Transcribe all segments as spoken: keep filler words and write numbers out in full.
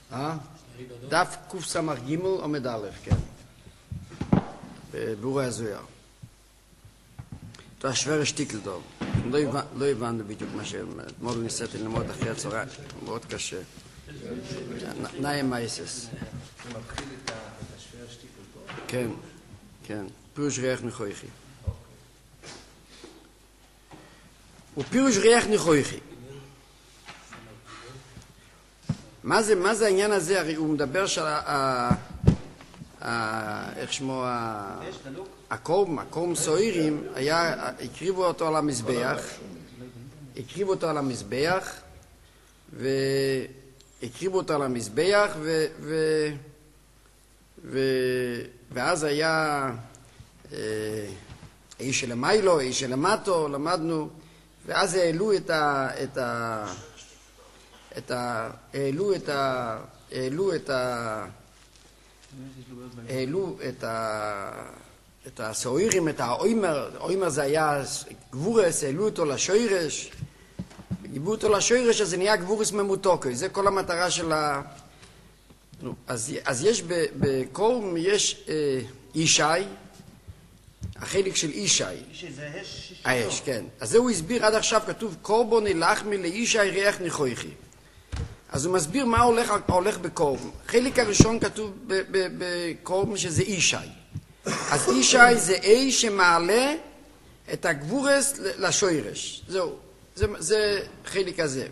אה? דף קס"ג עומד א', כן. בביאור הזוהר. אתה שוור שטיקל טוב. לא הבנו בדיוק מה שאתמול ניסיתי ללמוד אחרי הצהריים. מאוד קשה. נעים מייסס. זה מתחיל את השוור שטיקל טוב? כן, כן. פירוש ריח ניחויכי. ופירוש ריח ניחויכי. מה זה, מה זה העניין הזה? הרי הוא מדבר של ה... איך שמו ה... הקורם, הקורם סועירים, היה, הקריבו אותו על המזבח, הקריבו אותו על המזבח, והקריבו אותו על המזבח, ו... ו... ו... ואז היה איש שלמיילו, איש שלמטו, למדנו, ואז העלו את ה... את ה... את ה... העלו את ה... העלו את ה... העלו את ה... את הסועירים, את האוימר, האוימר זה היה גבורס, העלו אותו לשוירש, גיבו אותו לשוירש, אז זה נהיה גבורס ממותוקי, זה כל המטרה של ה... אז, אז יש בקורם, יש אה, אישי, החלק של אישי. אישי זה האש? האש, כן. אז זה הוא הסביר עד עכשיו, כתוב קורבוני לחמי לאישי ריח ניחויכי. אז הוא מסביר מה הולך, הולך בקורם. חלק הראשון כתוב בקורם שזה אישי. אז אישי זה אי שמעלה את הגבורס לשוירש. זהו, זה, זה חלק הזה.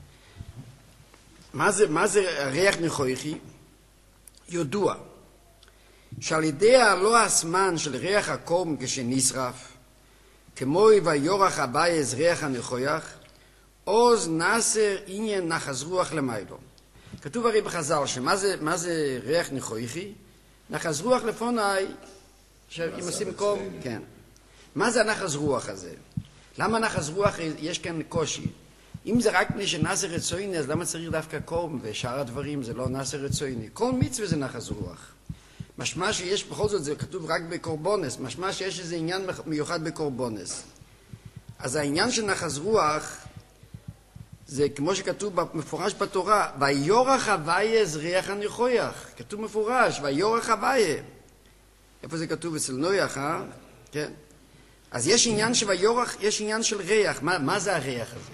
מה זה, מה זה ריח ניחויכי? ידוע שעל ידי הלא הזמן של ריח הקורם כשנשרף, כמו ויורח הבייס ריח הניחויך, עוז נסר עניין נחז רוח למיילו. כתוב הרי בחז"ל שמה זה, מה זה ריח ניחויכי? נחז רוח לפונאי, שאם עושים קום, כן. מה זה הנחז רוח הזה? למה נחז רוח יש כאן קושי? אם זה רק מי שנסר רצויני, אז למה צריך דווקא קום? ושאר הדברים זה לא נסר רצויני. כל מצווה זה נחז רוח. משמע שיש, בכל זאת זה כתוב רק בקורבונס, משמע שיש איזה עניין מיוחד בקורבונס. אז העניין של נחז רוח, זה כמו שכתוב מפורש בתורה, ויורח הוויה זריח הניחויך. כתוב מפורש, ויורח הוויה. איפה זה כתוב? אצל נויח, אה? כן. אז יש עניין שויורח, יש עניין של ריח. מה, מה זה הריח הזה?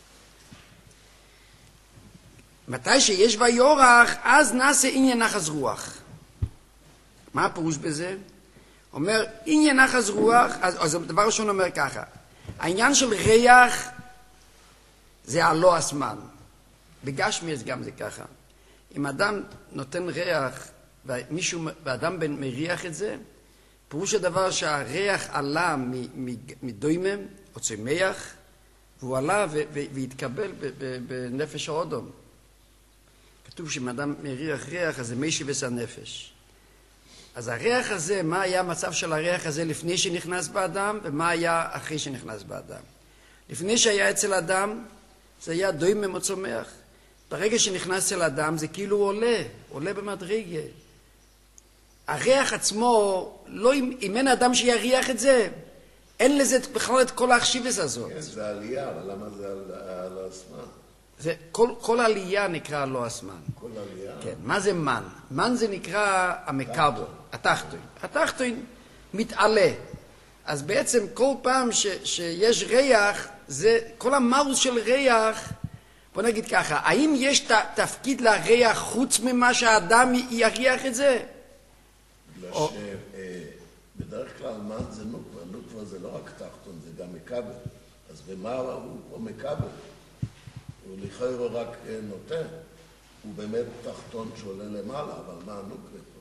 מתי שיש ויורח, אז נעשה עניין נחז רוח. מה הפירוש בזה? אומר, עניין נחז רוח, אז, אז הדבר ראשון אומר ככה, העניין של ריח, זה הלא הזמן. בגשמיאס גם זה ככה. אם אדם נותן ריח, ומישהו, ואדם מריח את זה, פירוש הדבר שהריח עלה מדוימם, או צמח, והוא עלה והתקבל בנפש האודום. כתוב שאם אדם מריח ריח, אז זה מי שבס הנפש. אז הריח הזה, מה היה המצב של הריח הזה לפני שנכנס באדם, ומה היה אחרי שנכנס באדם? לפני שהיה אצל אדם, זה היה דוימם או צומח. ברגע שנכנס אל אדם, זה כאילו הוא עולה, עולה במדרגה. הריח עצמו, לא, אם אין אדם שיריח את זה, אין לזה בכלל את כל האחשיבס הזאת. כן, זה עלייה, אבל למה זה הלא הזמן? זה, כל, כל עלייה נקרא לא הזמן. כל עלייה? כן, מה זה מן? מן זה נקרא המקבל, התחתון. התחתון מתעלה. אז בעצם כל פעם ש, שיש ריח, זה, כל המרוס של ריח, בוא נגיד ככה, האם יש ת, תפקיד לריח חוץ ממה שהאדם יריח את זה? בגלל או... שבדרך כלל מן זה נוקבה, נוקבה זה לא רק תחתון, זה גם מקבל. אז במה הוא פה מקבל? הוא לכאורה רק נותן. הוא באמת תחתון שעולה למעלה, אבל מה הנוקבה פה?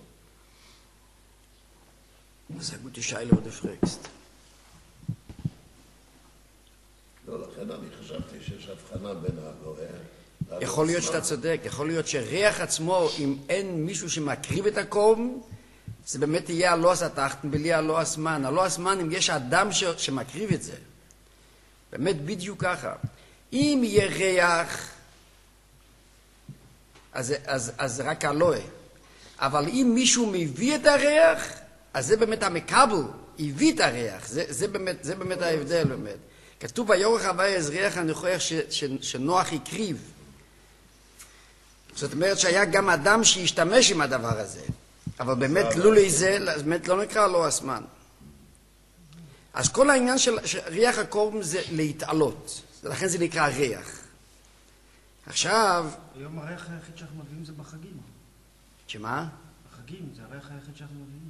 זה גוטי שיילה עוד הפרקסט. לא, לכן אני חשבתי שיש הבחנה בין הלואה. יכול להיות שאתה צודק, יכול להיות שריח עצמו, אם אין מישהו שמקריב את הקורם, זה באמת יהיה הלא התחתון בלי הלא הזמן. הלא הזמן אם יש אדם ש... שמקריב את זה. באמת בדיוק ככה. אם יהיה ריח, אז, אז, אז רק הלואה. אבל אם מישהו מביא את הריח, אז זה באמת המקבל, הביא את הריח. זה, זה, באמת, זה באמת ההבדל באמת. כתוב ויורח הוויה זריח הניחויך ש, ש, שנוח הקריב. זאת אומרת שהיה גם אדם שהשתמש עם הדבר הזה, אבל באמת לולי זה, באמת לא נקרא לא אסמן. אז כל העניין של ריח הקורם זה להתעלות, לכן זה נקרא ריח. עכשיו... היום הריח היחיד שאנחנו מביאים זה בחגים. שמה? בחגים, זה הריח היחיד שאנחנו מביאים.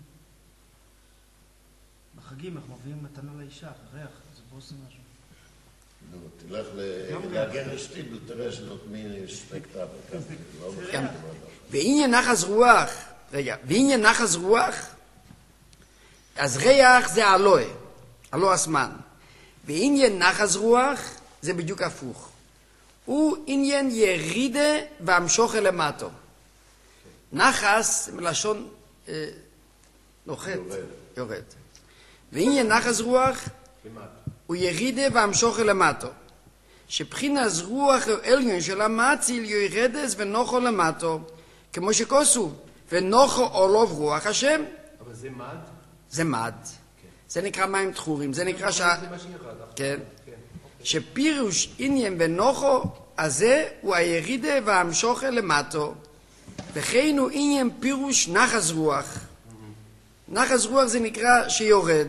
בחגים אנחנו מביאים מתנה לאישה, ריח, זה בו עושה משהו. תלך להגר אשתיבל, תראה שנותנים ספקטאפל. ועניין נחס רוח, רגע, ועניין נחס רוח, אז ריח זה אלוה, אלוה אסמן. ועניין נחס רוח זה בדיוק הפוך. הוא עניין ירידה והמשוך למטו. נחס מלשון אה, נוחת, יורד. יורד. ועניין נחס רוח הוא ירידה והמשוך למטו. שבחינת רוח העליון של המציל יורדס ונוחו למטו, כמו שכוסו, ונוחו עולוב רוח השם. אבל זה מד? זה מד. כן. זה נקרא מים תחורים. זה נקרא ש... זה מה שירד. כן. כן. שפירוש עניין ונוחו הזה הוא הירידה והמשוך למטו. וכן הוא עניין פירוש נחס רוח. נחס רוח זה נקרא שיורד.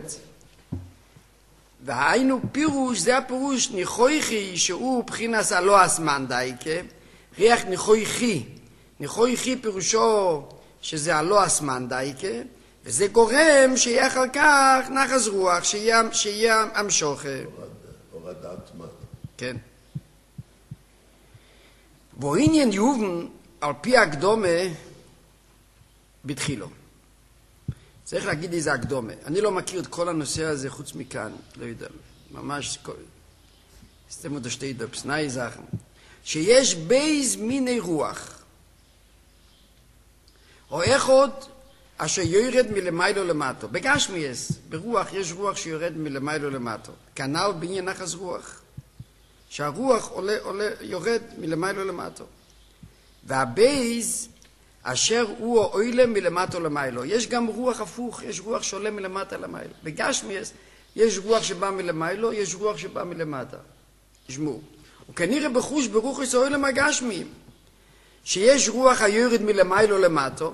והיינו פירוש, זה הפירוש ניחויכי, שהוא בחינס הלא אסמן דייקה, ריח ניחויכי. ניחויכי פירושו שזה הלא אסמן דייקה, וזה גורם שיהיה אחר כך נחס רוח, שיהיה, שיהיה המשוכה. הורדת מד. כן. ועניין יובן, על פי הקדומה, בתחילו. צריך להגיד איזה הקדומה. אני לא מכיר את כל הנושא הזה חוץ מכאן, לא יודע, ממש, סתם עוד שתי דופס, נאי זכם. שיש בייז מיני רוח, או אחד אשר יורד מלמיילו למטו. בגשמיאס, ברוח, יש רוח שיורד מלמיילו למטו. כנ"ל בעניין נחס רוח, שהרוח עולה, עולה, יורד מלמיילו למטו. והבייז, אשר הוא אוילם מלמטו למיילו. יש גם רוח הפוך, יש רוח שעולה מלמטה למיילו. בגשמיאס יש רוח שבא מלמיילו, יש רוח שבא מלמטה. תשמעו. וכנראה בחוש ברוך יש אוילם הגשמיים. שיש רוח היורד מלמיילו למטו,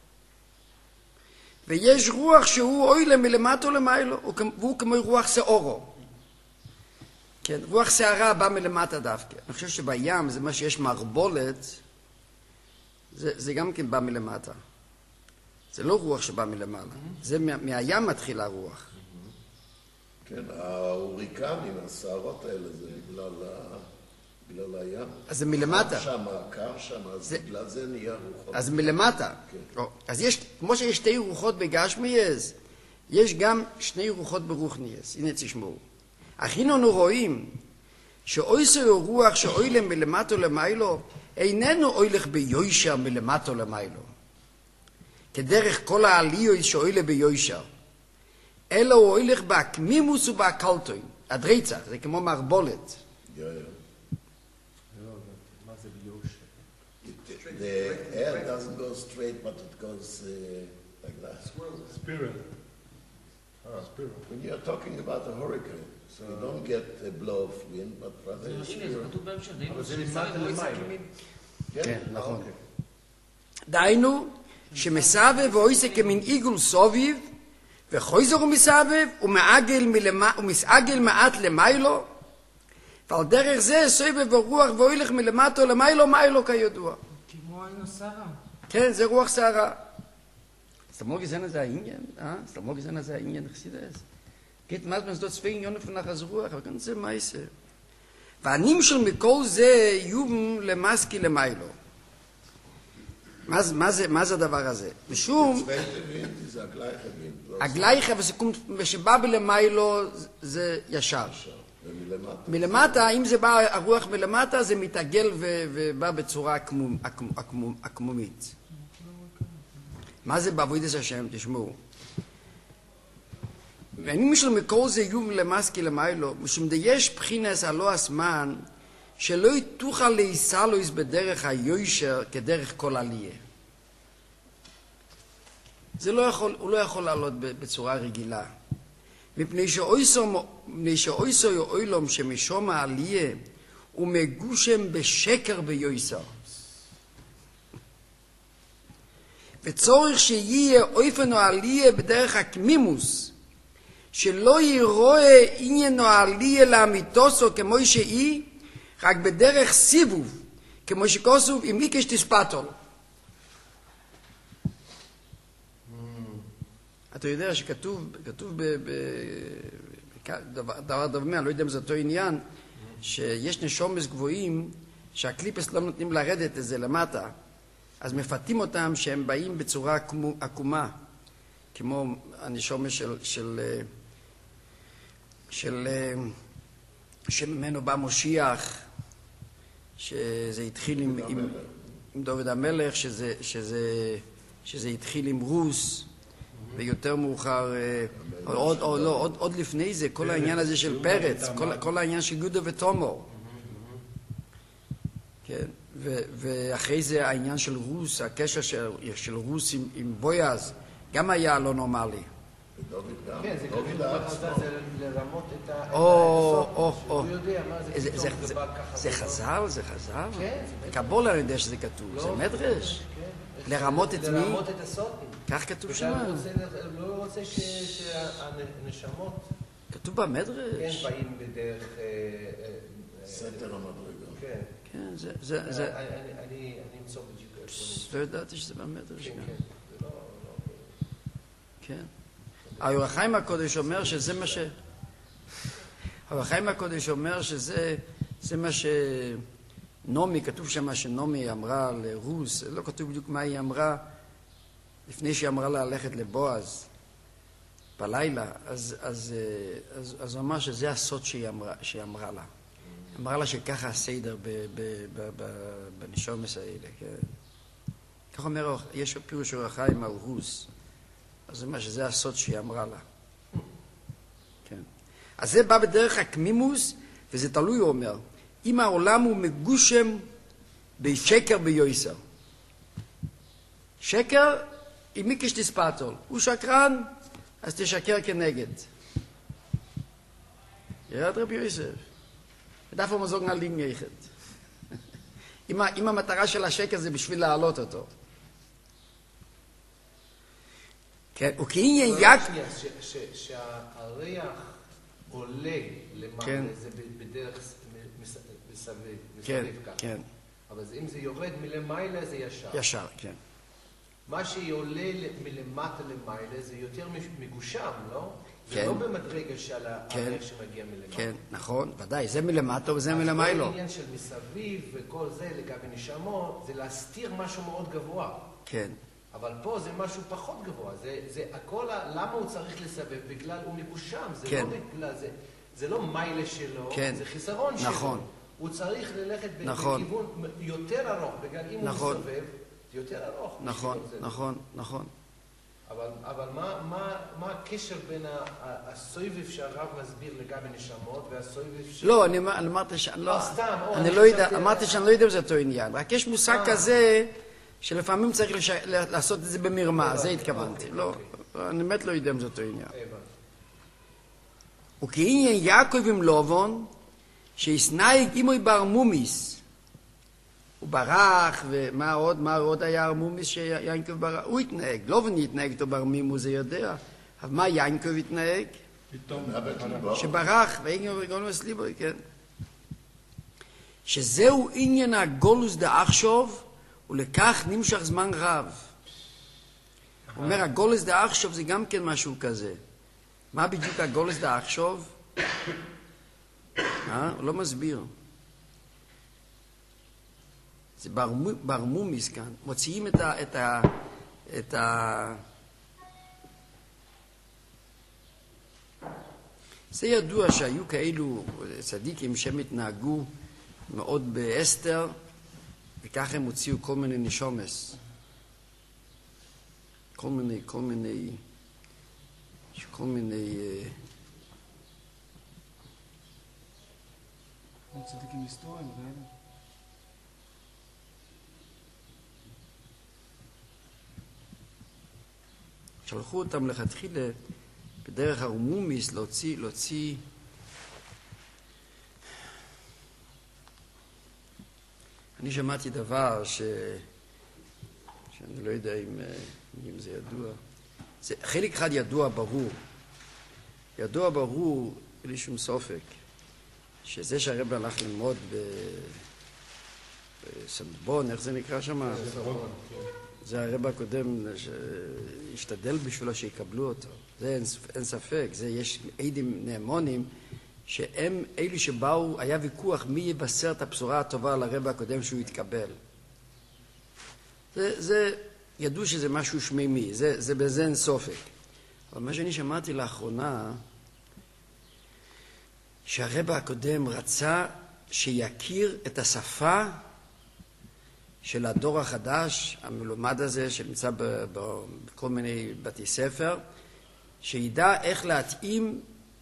ויש רוח שהוא אוילם מלמטו למיילו, והוא כמו רוח שעורו. כן, רוח שערה בא מלמטה דווקא. אני חושב שבים זה מה שיש מערבולת, זה, זה גם כן בא מלמטה. זה לא רוח שבא מלמעלה. זה מה, מהים מתחיל הרוח. כן, ההוריקנים, הסערות האלה, זה בגלל, בגלל הים. אז זה מלמטה. שם, הקר שם, אז זה, בגלל זה נהיה רוחות. אז מלמטה. כן. או, אז יש, כמו שיש שתי רוחות בגשמיאס, יש גם שני רוחות ברוחניאס. הנה תשמעו. הכינו אנו רואים שאויסו רוח שאוילם מלמטו למיילו, איננו אוילך ביושר מלמטו למיילו, כדרך כל העליות שאוילה ביושר, אלא הוא אוילך בהקמימוס ובהקלטוין, הדריצח, זה כמו מערבולת. Yeah, yeah. מה זה ביושר? The air doesn't go straight, but it goes uh, like that. Spiral. Ah, spiral. When you're talking about a hurricane, so you don't get a blow of wind, but rather a spiral. אבל זה למטה למים. כן, נכון. דיינו, שמסבב ואויסה כמין עיגול סוביב, וחויזר ומסבב, ומסעגל מעט למיילו, ועל דרך זה סובב ורוח ואוילך מלמטו למיילו, מיילו כידוע. כמו עין הסערה. כן, זה רוח סערה. אז אתה מוגי זנה זה העניין? אה? אז אתה מוגי זנה זה העניין, חסידס? geht manchmal so zwei Jahre von nach Ruhe, aber ganz meise. והנמשל מכל זה יובן למסקי למיילו. מה זה, מה זה, מה זה הדבר הזה? משום... זה הגלייכה וין. הגלייכה ושבא בלמיילו זה ישר. מלמטה, אם זה בא הרוח מלמטה, זה מתעגל ובא בצורה עקמומית. מה זה בעבודת השם? תשמעו. ואני משל מכל זה יובן למסקי למיילו, משום יש בחינס הלא הזמן, שלא תוכל להיסלויס בדרך היושר כדרך כל עלייה. זה לא יכול, הוא לא יכול לעלות בצורה רגילה. מפני שאויסו יאוילום שמשום העלייה הוא מגושם בשקר ביויסר. וצורך שיהיה אופן או עלייה בדרך הקמימוס, שלא ירואה עניין או עלייה לאמיתוסו כמו שהיא, רק בדרך סיבוב, כמו שכוסוב עם איקש תספתול. אתה יודע שכתוב, כתוב בדבר דבר דומה, אני לא יודע אם זה אותו עניין, שיש נשומס גבוהים שהקליפס לא נותנים לרדת את זה למטה, אז מפתים אותם שהם באים בצורה עקומה, כמו הנשומס של, של, של, שממנו בא מושיח, שזה התחיל עם, עם, עם דוד המלך, שזה, שזה, שזה התחיל עם רוס, ויותר מאוחר, עוד, או, לא, עוד, עוד לפני זה, כל העניין הזה של פרץ, כל, כל העניין של יהודה ותומר. כן, ו, ואחרי זה העניין של רוס, הקשר של, של רוס עם, עם בויאז, גם היה לא נורמלי. כן, זה כתוב בחז"ל, זה לרמות את הסוף. או, או, או. הוא יודע מה זה פתאום זה בא ככה. זה חז"ל, זה חז"ל? כן. בקבולה אני יודע שזה כתוב, זה מדרש. לרמות את מי? לרמות את הסוטים. כך כתוב שם. הוא לא רוצה שהנשמות, כתוב במדרש. כן, באים בדרך... סתר המדרגה. כן. כן, זה... זה, זה... אני אמצוא בדיוק איפה. לא ידעתי שזה במדרש גם. כן, כן. זה לא... כן. האור החיים הקודש אומר שזה מה ש... האור החיים הקודש אומר שזה זה מה שנומי, כתוב שם שנומי אמרה לרוס, לא כתוב בדיוק מה היא אמרה, לפני שהיא אמרה לה ללכת לבועז בלילה, אז, אז, אז, אז הוא אמר שזה הסוד שהיא אמרה, שהיא אמרה לה. אמרה לה שככה הסדר בנשומס האלה. כן. כך אומר, יש פירוש אור החיים על רוס. אז זה מה שזה הסוד שהיא אמרה לה. כן. אז זה בא בדרך הקמימוס, וזה תלוי, הוא אומר. אם העולם הוא מגושם בשקר ביועסר. שקר, אם מי כשתספתול. הוא שקרן, אז תשקר כנגד. ירד רבי יוסף. ודף המזוג נעלים יחד. אם המטרה של השקר זה בשביל להעלות אותו. כן, וכעניין יק... שהריח עולה למעלה, זה בדרך מסביב, מסביב ככה. כן. אבל אם זה יורד מלמעלה זה ישר. ישר, כן. מה שעולה מלמטה למעלה זה יותר מגושם, לא? כן. זה לא במדרגה של הריח שמגיע מלמטה. כן, נכון, ודאי, זה מלמטה וזה מלמעלה. כל העניין של מסביב וכל זה לגבי נשמות, זה להסתיר משהו מאוד גבוה. כן. אבל פה זה משהו פחות גבוה, זה, זה הכל, למה הוא צריך לסבב? בגלל הוא מגושם, זה כן. לא בגלל זה, זה לא מיילה שלו, כן. זה חיסרון שלו. נכון. הוא צריך ללכת נכון. בכיוון יותר ארוך, בגלל אם נכון. הוא מסובב, זה יותר ארוך. נכון, זה. נכון, נכון. אבל, אבל מה, מה, מה הקשר בין ה- הסויבב שהרב מסביר לגבי נשמות והסויבב של... לא, אני אמר- אני אמרתי שאני לא... אה, סתם, או, אני אני לא יודע, חשבתי- אמרתי שאני לא יודע אם זה אותו עניין. רק יש מושג אה. כזה שלפעמים צריך לש... לעשות את זה במרמה, זה התכוונתי. אוקיי, לא, אוקיי. אני באמת לא יודע אם זה אותו עניין. הבנתי. וכעניין יעקב עם לובון, שיסנאי אימוי בר מומיס, הוא ברח, ומה עוד, מה עוד היה מומיס שיעקב ברח? הוא התנהג, לובון התנהג איתו בר מימו, זה יודע. אבל מה יעקב התנהג? שברח, ואיגנו וגולמוס ליבוי, כן. שזהו עניין הגולוס דאחשוב, ולכך נמשך זמן רב. הוא אומר, הגולוס דאחשוב זה גם כן משהו כזה. מה בדיוק הגולוס דאחשוב? אה? הוא לא מסביר. זה ברמומיס כאן. מוציאים את ה... את ה... את ה... זה ידוע שהיו כאלו צדיקים שהם התנהגו מאוד באסתר, וכך הם הוציאו כל מיני נשומס. כל מיני, כל מיני, כל מיני... צדיקים היסטוריים, כאלה. שלחו אותם לכתחילה בדרך הרמומיס להוציא, להוציא אני שמעתי דבר ש... ש... שאני לא יודע אם, אם זה ידוע. זה, חלק אחד ידוע ברור. ידוע ברור, בלי שום סופק, שזה שהרב הלך ללמוד ב... בסנדבון, איך זה נקרא שם? זה הרב הקודם שהשתדל בשבילו שיקבלו אותו. זה אין, אין ספק. זה יש עדים נאמונים שהם אלו שבאו, היה ויכוח מי יבשר את הבשורה הטובה לרב הקודם שהוא יתקבל. זה, זה, ידעו שזה משהו שמימי, זה, זה בזה אין סופק. אבל מה שאני שמעתי לאחרונה, שהרב הקודם רצה שיכיר את השפה של הדור החדש, המלומד הזה, שנמצא ב, ב, בכל מיני בתי ספר, שידע איך להתאים,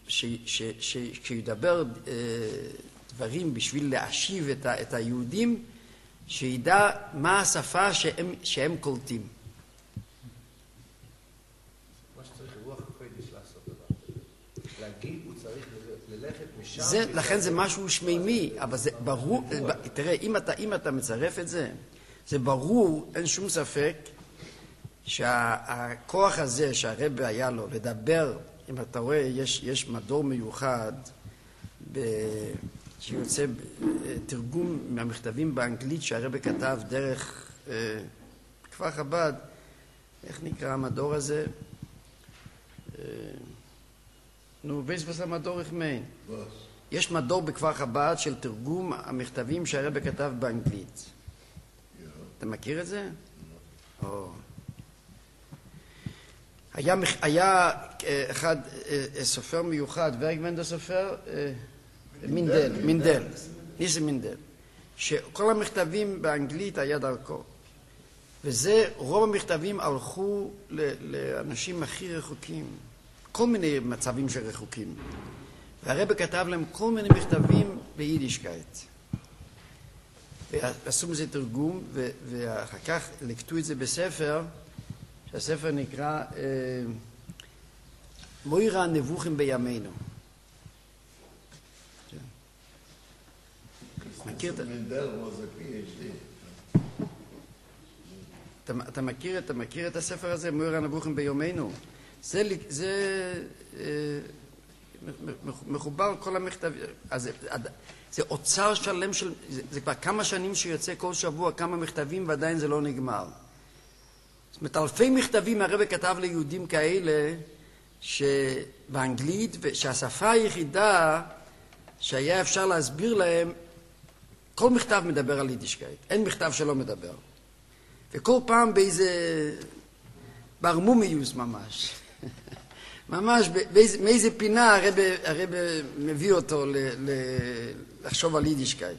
כשידבר אה, דברים בשביל להשיב את, ה, את היהודים, שידע מה השפה שהם, שהם קולטים. מה שצריך רוח הקודש לעשות דבר. להגיד, הוא צריך ללכת משם. זה, לכן זה משהו שמימי, אבל זה ברור, תראה, אם אתה, אם אתה מצרף את זה, זה ברור, אין שום ספק, שהכוח הזה שהרבי היה לו לדבר, אם אתה רואה, יש, יש מדור מיוחד ב... שיוצא תרגום מהמכתבים באנגלית שהרבי כתב דרך אה, כפר חב"ד, איך נקרא המדור הזה? אה, נו, בייס בס המדור איך מיין? יש מדור בכפר חב"ד של תרגום המכתבים שהרבי כתב באנגלית. אתה מכיר את זה? או... היה, היה אחד סופר מיוחד, ורגמן דה סופר, מינדל, מינדל, ניסים מינדל, שכל המכתבים באנגלית היה דרכו. וזה, רוב המכתבים הלכו לאנשים הכי רחוקים, כל מיני מצבים של רחוקים. והרבי כתב להם כל מיני מכתבים ביידישקייט. ועשו מזה תרגום, ואחר כך לקטו את זה בספר, שהספר נקרא מוירה הנבוכים בימינו. מכיר את זה? אתה מכיר, אתה מכיר את הספר הזה, מוירה הנבוכים בימינו? זה, זה מחובר כל המכתבים. אז זה אוצר שלם של, זה, זה כבר כמה שנים שיוצא כל שבוע כמה מכתבים ועדיין זה לא נגמר. זאת אומרת, אלפי מכתבים הרבי כתב ליהודים כאלה שבאנגלית, שהשפה היחידה שהיה אפשר להסביר להם, כל מכתב מדבר על יידישקייט, אין מכתב שלא מדבר. וכל פעם באיזה ברמומיוס ממש. ממש באיזה, מאיזה פינה הרבי, הרבי מביא אותו ל, ל, לחשוב על יידישקייט.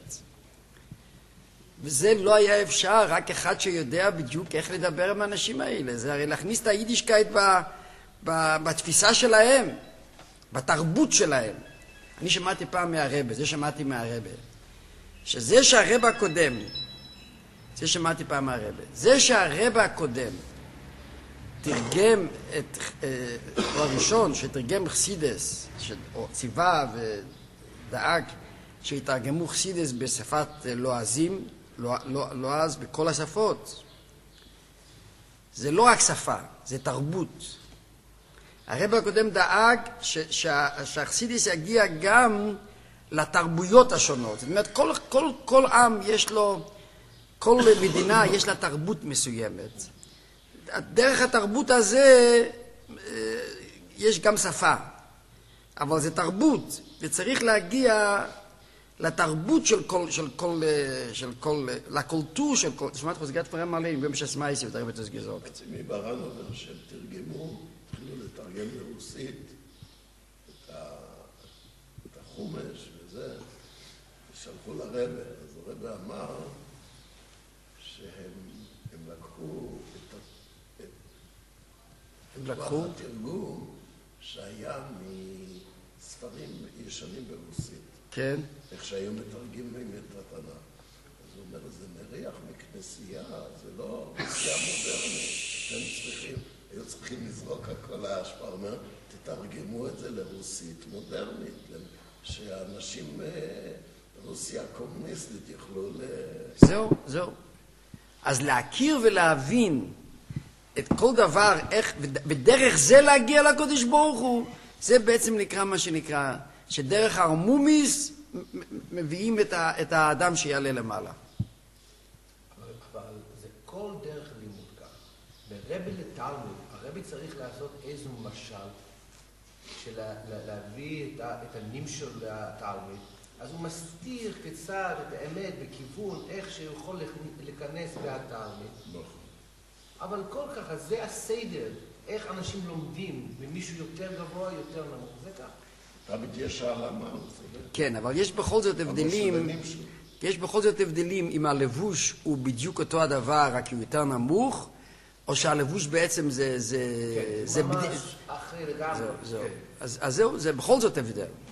וזה לא היה אפשר, רק אחד שיודע בדיוק איך לדבר עם האנשים האלה. זה הרי להכניס את היידישקייט ב, ב, בתפיסה שלהם, בתרבות שלהם. אני שמעתי פעם מהרבי, זה שמעתי מהרבי, שזה שהרבי הקודם, זה שמעתי פעם מהרבי, זה שהרבי הקודם תרגם את, או הראשון שתרגם חסידס, או ציווה ודאג שיתרגמו חסידס בשפת לועזים, לועז בכל השפות. זה לא רק שפה, זה תרבות. הרבי הקודם דאג שהחסידס יגיע גם לתרבויות השונות. זאת אומרת, כל, כל, כל עם יש לו, כל מדינה יש לה תרבות מסוימת. דרך התרבות הזה יש גם שפה, אבל זה תרבות, וצריך להגיע לתרבות של כל, של כל, של כל, לקולטור של כל, שמעת חוזגת פרם מלאים, במשס מייסי, ותראה בתוס גזוק. בעצמי ברנו, שהם תרגמו, התחילו לתרגם לרוסית את החומש וזה, ושלחו לרבי, אז הרבי אמר שהם לקחו הם לקחו? התרגום שהיה מספרים ישנים ברוסית. כן. איך שהיו מתרגמים את התנ"ך. אז הוא אומר, זה מריח מכנסייה, זה לא רוסיה מודרנית. הם צריכים, היו צריכים לזרוק הכל האשפה. הוא אומר, תתרגמו את זה לרוסית מודרנית, שאנשים ברוסיה הקומוניסטית יוכלו ל... זהו, זהו. אז להכיר ולהבין את כל דבר, איך, בדרך זה להגיע לקודש ברוך הוא, זה בעצם נקרא מה שנקרא, שדרך הרמומיס מביאים את, ה, את האדם שיעלה למעלה. אבל, אבל זה כל דרך לימוד כאן. ברבי לתלמוד, הרבי צריך לעשות איזו משל, של להביא את, ה, את הנמשל לתלמיד, אז הוא מסתיר כיצד את האמת בכיוון, איך שהוא יכול להיכנס בהתלמיד. נכון. אבל כל כך, אז זה הסדר, איך אנשים לומדים, ממישהו יותר גבוה, יותר נמוך, זה כך. תמיד יש העלמה, הוא צודק. כן, אבל יש בכל זאת הבדלים, יש בכל זאת הבדלים אם הלבוש הוא בדיוק אותו הדבר, רק הוא יותר נמוך, או שהלבוש בעצם זה... זה, כן, זה ממש בד... אחרי לגמרי. זהו, זהו. כן. אז, אז זהו, זה בכל זאת הבדל.